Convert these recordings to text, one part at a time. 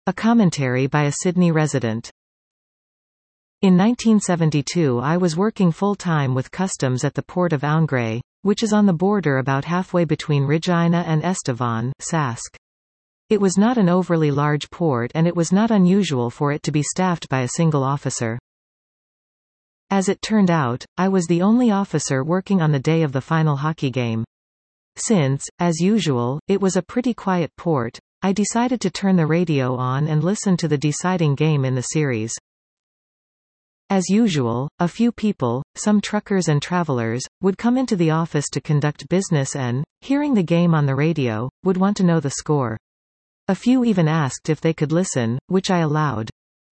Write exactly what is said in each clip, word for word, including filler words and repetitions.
A commentary by a Sydney resident. In nineteen seventy-two I was working full-time with customs at the port of Aungray, which is on the border about halfway between Regina and Estevan, Sask. It was not an overly large port and it was not unusual for it to be staffed by a single officer. As it turned out, I was the only officer working on the day of the final hockey game. Since, as usual, it was a pretty quiet port, I decided to turn the radio on and listen to the deciding game in the series. As usual, a few people, some truckers and travelers, would come into the office to conduct business and, hearing the game on the radio, would want to know the score. A few even asked if they could listen, which I allowed.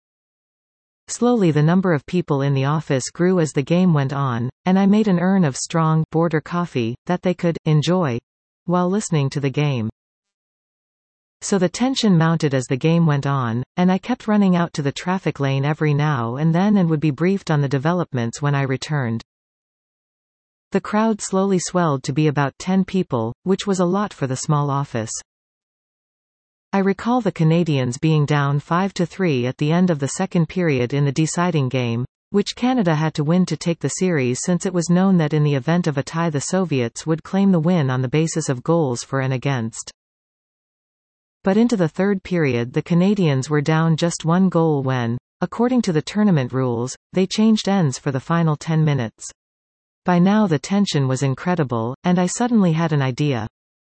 Slowly the number of people in the office grew as the game went on, and I made an urn of strong, border coffee, that they could enjoy while listening to the game. So the tension mounted as the game went on, and I kept running out to the traffic lane every now and then and would be briefed on the developments when I returned. The crowd slowly swelled to be about ten people, which was a lot for the small office. I recall the Canadians being down five to three at the end of the second period in the deciding game, which Canada had to win to take the series since it was known that in the event of a tie the Soviets would claim the win on the basis of goals for and against. But into the third period the Canadians were down just one goal when, according to the tournament rules, they changed ends for the final ten minutes. By now the tension was incredible, and I suddenly had an idea.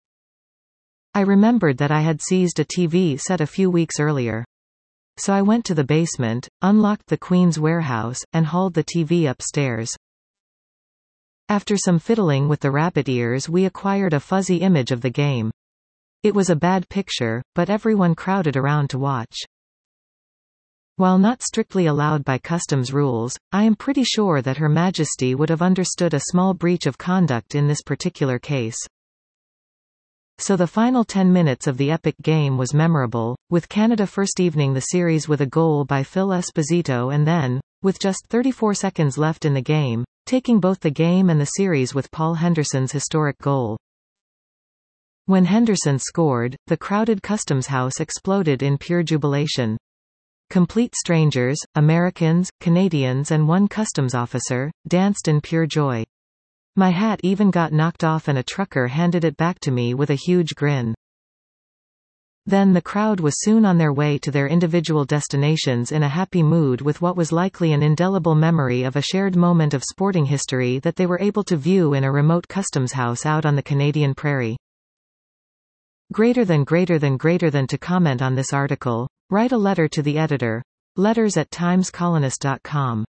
I remembered that I had seized a T V set a few weeks earlier. So I went to the basement, unlocked the Queen's warehouse, and hauled the T V upstairs. After some fiddling with the rabbit ears we acquired a fuzzy image of the game. It was a bad picture, but everyone crowded around to watch. While not strictly allowed by customs rules, I am pretty sure that Her Majesty would have understood a small breach of conduct in this particular case. So the final ten minutes of the epic game was memorable, with Canada first evening the series with a goal by Phil Esposito and then, with just thirty-four seconds left in the game, taking both the game and the series with Paul Henderson's historic goal. When Henderson scored, the crowded customs house exploded in pure jubilation. Complete strangers, Americans, Canadians and one customs officer, danced in pure joy. My hat even got knocked off and a trucker handed it back to me with a huge grin. Then the crowd was soon on their way to their individual destinations in a happy mood with what was likely an indelible memory of a shared moment of sporting history that they were able to view in a remote customs house out on the Canadian prairie. Greater than greater than greater than to comment on this article, write a letter to the editor. Letters at times colonist dot com.